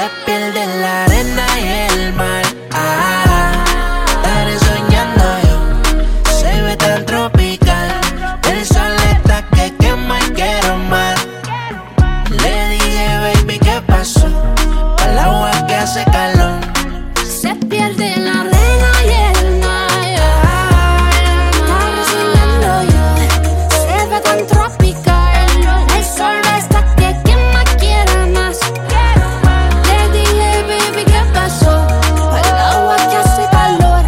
Se pierde en la arena y el mar. Estaré soñando yo. Se ve tan tropical. El sol está que quema y quiero más. Le dije, baby, ¿qué pasó? Al agua que hace calor. Se pierde en la arena y el mar. Estaba soñando yo. Se ve tan tropical. El sol está que quema, quiere más. Le dije, baby, ¿qué pasó? Al agua que hace calor.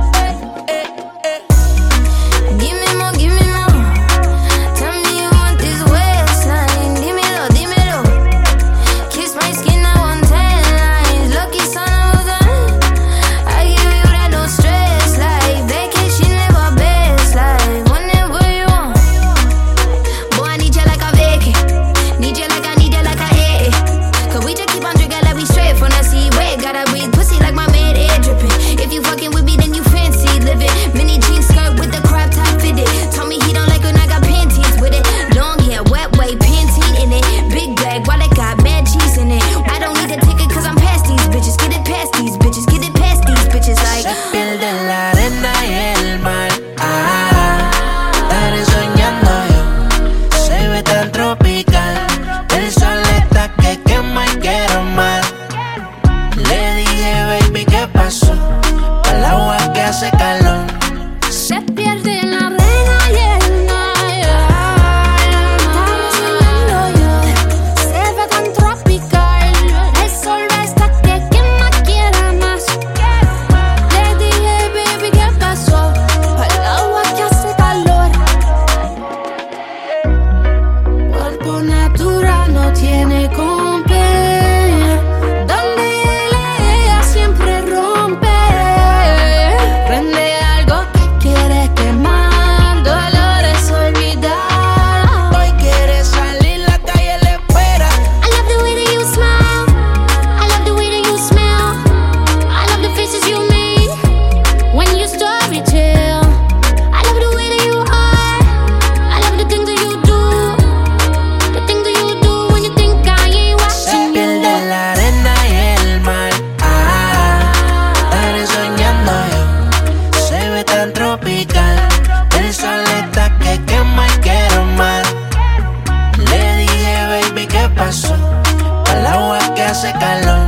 Give me more, give me more. Tell me you want this waistline. Dímelo, dímelo. Kiss my skin, I want 10 lines. Lucky son of a gun. I give you that no stress. Like vacation, live our best life. Whenever you want. Boy, I need you like a vacay. Need you like I need you like a AA. Cause we just keep on drinking like we straight from the sea. Wait, gotta breathe pussy like my maid air dripping. If you fucking with me, then you fancy living. Mini jean skirt with the crop top fitted. Told me he don't like when I got panties with it. Long hair, wet way, Pantene in it. Big bag, while it got mad cheese in it. I don't need a ticket cause I'm past these bitches. Get it past these bitches, get it past these bitches like. Se pierde en la arena y el mar. Estaré soñando yo. Se ve tan tropical. El sol está que quema y quiero más. Le dije, baby, ¿qué pasó? Al agua que hace calor. Se pierde en la arena y el mar. Estaba soñando yo. Se ve tan tropical. El sol está que quema, quiere más. Le dije, baby, ¿qué pasó? Al agua que hace calor. Cuerpo natural no tiene compe. Donde ella siempre rompe. Prende algo que quiere quemar. Dolores olvidar. Hoy quiere salir, la calle le espera. I love the way that you smile. I love the way that you smell. I love the faces you make when you story tell. I love the way that you are. I love the things that you do. The things that you do when you think I ain't Se watching pierde you. en la arena y el mar. Estaré soñando yo. Se ve tan tropical. El sol está que quema y quiero más. Le dije, baby, ¿qué pasó? Al agua que hace calor.